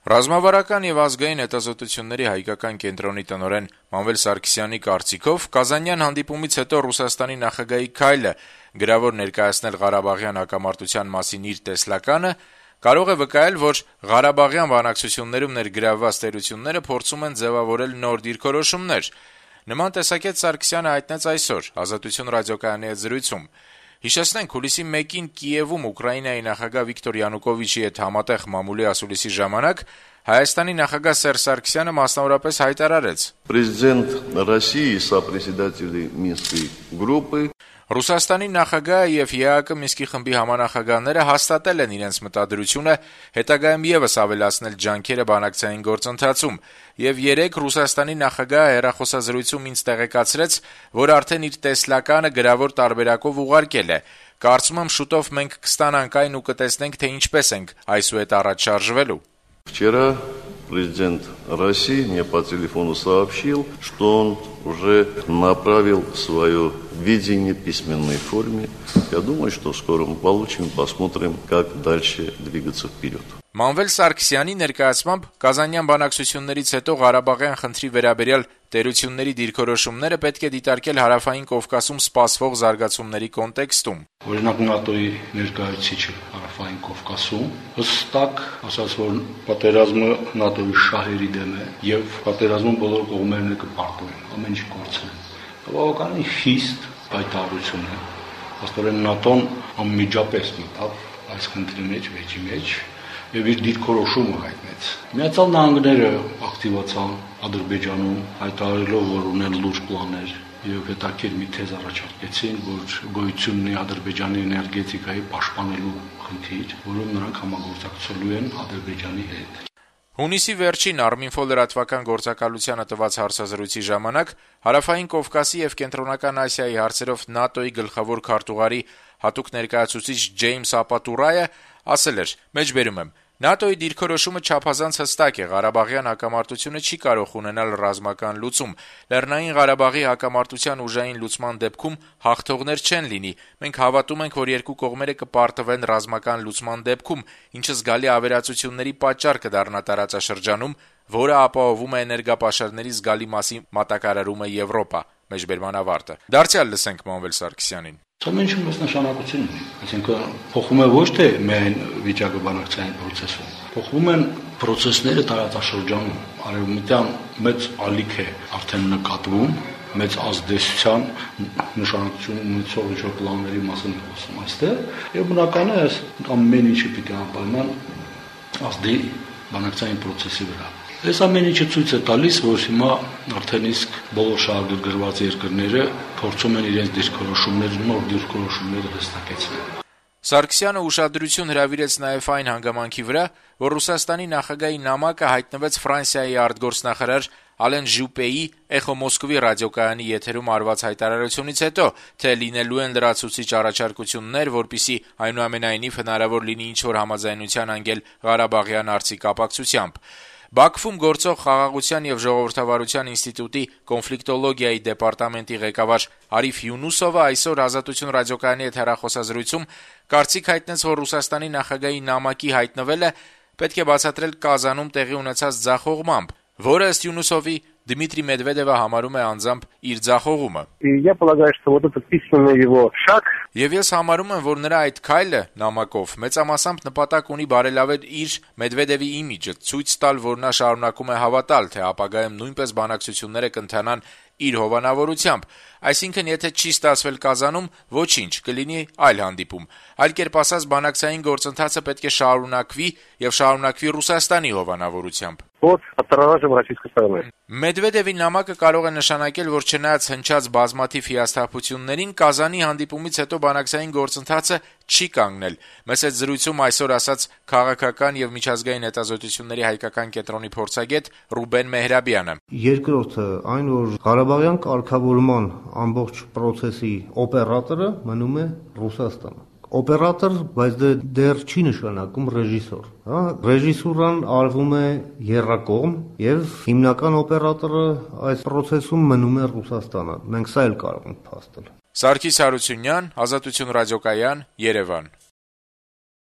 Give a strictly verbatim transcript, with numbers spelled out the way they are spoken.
Ռազմավարական եւ ազգային հետազոտությունների հայկական կենտրոնի տնօրեն Մանվել Սարգսյանի կարծիքով կազանյան հանդիպումից հետո Ռուսաստանի նախագահի քայլը գրավոր ներկայացնել Ղարաբաղյան հակամարտության մասին իր տեսլականը կարող է վկայել, որ Ղարաբաղյան բանակցություններում ներգրավված տերությունները փորձում են ձևավորել նոր դիրքորոշումներ։ Նման տեսակետ Սարգսյանը հայտնեց այսօր Ազատություն ռադիոկայանի հետ զրույցում։ Հիշեցնենք, հուլիսի մեկին Կիևում Ուկրաինայի նախագահ Վիկտոր Յանուկովիչի հետ համատեղ մամուլի ասուլիսի ժամանակ Հայաստանի նախագահ Սերժ Սարգսյանը մասնավորապես հայտարարեց. Президент России, сопредседатели Минской группы Ռուսաստանի նախագահը եւ ԵԱԿ Մինսկի խմբի համանախագահները հաստատել են իրենց մտադրությունը հետագայում եւս ավելացնել ջանքերը բանակցային գործընթացում եւ երեկ Ռուսաստանի նախագահը հեռախոսազրույցում ինձ տեղեկացրեց, որ արդեն իր տեսլականը գրավոր տարբերակով ուղարկել է։ Կարծում եմ շուտով մենք կստանանք այն ու կտեսնենք, թե ինչպես ենք այսուհետ առաջ շարժվելու։ Вчера президент России мне по телефону сообщил, что он уже направил свое видение в письменной форме. Я думаю, что скоро мы получим, посмотрим, как дальше двигаться вперед. Մանվել Սարգսյանի ներկայացմամբ Կազանյան բանակցություններից հետո Ղարաբաղյան խնդրի վերաբերյալ տերությունների դիրքորոշումները պետք է դիտարկել Հարավային Կովկասում սպասվող զարգացումների կոնտեքստում։ Օրինակ ՆԱՏՕ-ի ներկայացուցիչը Հարավային Կովկասում հստակ ասաց, որ պատերազմը ՆԱՏՕ-ի շահերի դեմ է եւ պատերազմում բոլոր կողմերն կպարտվեն, ամեն ինչ կորցնեն։ Բավականին խիստ հայտարարություն է։ Աստորեն ՆԱՏՕ-ն անմիջապես մտավ այս խնդրի մեջ, վեճի մեջ եւ իր դիրքորոշումը հայտնեց։ Միացյալ Նահանգները ակտիվացան Ադրբեջանում, հայտարարելով, որ ունեն լուրջ պլաններ եւ հետաքրքիր մի թեզ առաջարկեցին, որ գոյություն ունի Ադրբեջանի էներգետիկայի պաշտպանելու խնդիր, որում նրանք համագործակցելու են Ադրբեջանի հետ։ Հունիսի վերջին Արմինֆո լրատվական գործակալությանը տված հարցազրույցի ժամանակ Հարավային Կովկասի եւ Կենտրոնական Ասիայի հարցերով ՆԱՏՕ-ի գլխավոր քարտուղարի հատուկ ներկայացուցիչ Ջեյմս Ապատուրայը ասել էր. «Մեջբերում եմ, ՆԱՏՕ-ի դիրքորոշումը չափազանց հստակ է, Ղարաբաղյան հակամարտությունը չի կարող ունենալ ռազմական լուծում։ Լեռնային Ղարաբաղի հակամարտության ուժային լուծման դեպքում հաղթողներ չեն լինի։ Մենք հավատում ենք, որ երկու կողմերը կպարտվեն ռազմական լուծման դեպքում, ինչը զգալի ավերածությունների պատճառ կդառնա տարածաշրջանում, որը ապահովում է էներգապաշարների զգալի մասի մատակարարումը Եվրոպա»։ Մեջբերման ավարտը։ Դարձյալ լսենք Մանվել Սարգսյանին. Սա մենչում մեծ նշանակություն ունի, այսինքն փոխում է ոչ թե միայն վիճակը բանակցային process-ում, փոխվում են process-ները տարածաշրջանում, արևմտյան մեծ ալիք է արդեն նկատվում, մեծ ազդեցության նշանակություն ունեցող ինչ-որ պլանների մասին խոսում այստեղ, եւ բնական է այս ամեն ինչը պիտի անպայման ազդի բանակցային process-ի վրա։ Այս ամեն ինչը ցույց է տալիս, որ հիմա արդեն իսկ բոլոր շահագրգռված երկրները փորձում են իրենց դիրքորոշումները, նոր դիրքորոշումները հստակեցնել։ Սարգսյանը ուշադրություն հրավիրեց նաև այն հանգամանքի վրա, որ Ռուսաստանի նախագահի նամակը հայտնվեց Ֆրանսիայի արտգործնախարար Ալեն Ժուպեի Էխո Մոսկվի ռադիոկայանի եթերում արված հայտարարությունից հետո, թե լինելու են լրացուցիչ առաջարկություններ, որպիսի այնուամենայնիվ հնարավոր լինի ինչ-որ համաձայնության անգել Ղարաբաղյան հարցի կապակցությամբ։ Բաքվում գործող Խաղաղության եւ ժողովրդավարության ինստիտուտի կոնֆլիկտոլոգիայի դեպարտամենտի ղեկավար Արիֆ Յունուսովը այսօր Ազատություն ռադիոկայանի հետ հեռախոսազրույցում կարծիք հայտնեց, որ Ռուսաստանի նախագահի նամակի հայտնվելը պետք է բացատրել Կազանում տեղի ունեցած ձախողմամբ, որը ըստ Յունուսովի Դմիտրի Մեդվեդևը համարում է անձամբ իր ձախողումը։ Я полагаю, что вот этот письменный его шаг Եվ ես համարում եմ, որ նրա այդ քայլը նամակով մեծամասամբ նպատակ ունի բարելավել իր Մեդվեդևի իմիջը, ցույց տալ, որ նա շարունակում է հավատալ, թե ապագայում նույնպես բանակցությունները կընթանան իր հովանավորությամբ, այսինքն եթե չի ստացվել Կազանում, ոչինչ, կլինի այլ հանդիպում։ Այլ կերպ ասած, բանակցային գործընթացը պետք է շարունակվի եւ շարունակվի Ռուսաստանի հովանավորությամբ։ под патронажем российской стороны. Մեդվեդևի նամակը կարող է նշանակել, որ չնայած հնչած բազմաթիվ հիասթափություններին, Կազանի հանդիպումից հետո բանակցային գործընթացը չի կանգնել։ Մեծ այդ զրույցում այսօր ասաց քաղաքական եւ միջազգային հետազոտությունների հայկական կենտրոնի փորձագետ Ռուբեն Մեհրաբյանը։ Երկրորդը, այն որ Ղարաբաղյան կարգավորման ամբողջ process-ի օպերատորը մնում է Ռուսաստանը։ Օպերատոր, բայց դեռ չի նշանակում ռեժիսոր, հա, ռեժիսուրան արվում է եռակողմ եւ հիմնական օպերատորը այս process-ում մնում է Ռուսաստանը։ Մենք սա էլ կարող ենք փաստել։ Սարգիս Հարությունյան, Ազատություն ռադիոկայան, Երևան։